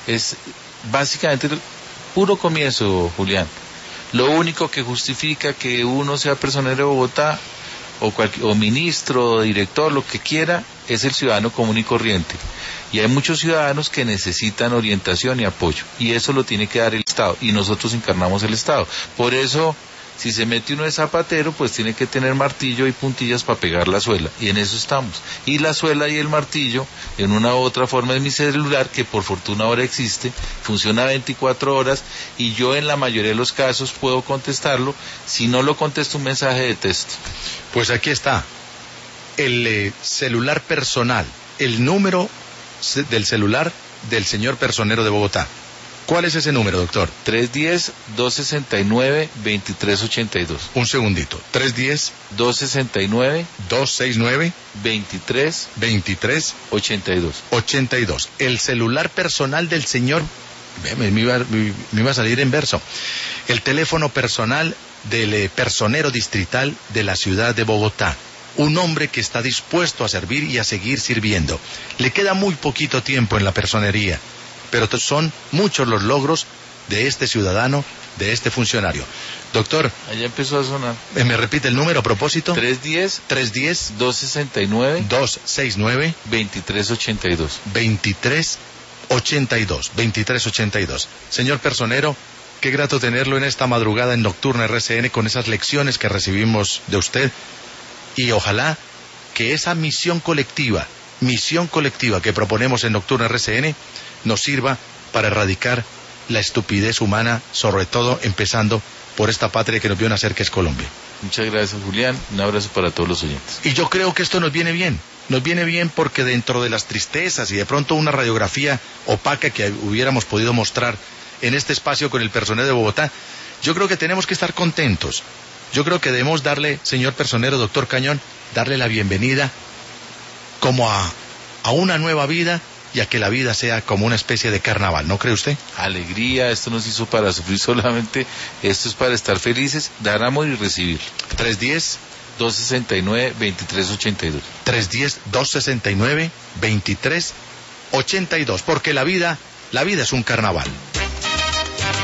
básicamente el puro comienzo, Julián. Lo único que justifica que uno sea personero de Bogotá, o ministro, o director, lo que quiera, es el ciudadano común y corriente. Y hay muchos ciudadanos que necesitan orientación y apoyo, y eso lo tiene que dar el Estado, y nosotros encarnamos el Estado. Por eso, si se mete uno de zapatero, pues tiene que tener martillo y puntillas para pegar la suela, y en eso estamos. Y la suela y el martillo, en una u otra forma, es mi celular, que por fortuna ahora existe, funciona 24 horas, y yo en la mayoría de los casos puedo contestarlo. Si no lo contesto, un mensaje de texto. Pues aquí está, el celular personal, el número del celular del señor personero de Bogotá, ¿Cuál es ese número, doctor? 310-269-2382. Un segundito. 269 310-269-2382. 2382. El celular personal del señor... Me iba a salir en verso. El teléfono personal del personero distrital de la ciudad de Bogotá. Un hombre que está dispuesto a servir y a seguir sirviendo. Le queda muy poquito tiempo en la personería, pero son muchos los logros de este ciudadano, de este funcionario. Doctor. Allá empezó a sonar. ¿Me repite el número a propósito? 310-269-2382. 2382. Señor personero, qué grato tenerlo en esta madrugada en Nocturna RCN con esas lecciones que recibimos de usted, y ojalá que esa misión colectiva que proponemos en Nocturna RCN nos sirva para erradicar la estupidez humana, sobre todo empezando por esta patria que nos vio nacer, que es Colombia. Muchas gracias, Julián. Un abrazo para todos los oyentes. Y yo creo que esto nos viene bien porque dentro de las tristezas y de pronto una radiografía opaca que hubiéramos podido mostrar en este espacio con el personero de Bogotá, yo creo que tenemos que estar contentos. Yo creo que debemos darle, señor personero, doctor Cañón, darle la bienvenida como a una nueva vida, y a que la vida sea como una especie de carnaval, ¿no cree usted? Alegría, esto nos hizo para sufrir solamente, esto es para estar felices, dar amor y recibir. 310-269-2382. 310-269-2382, porque la vida es un carnaval.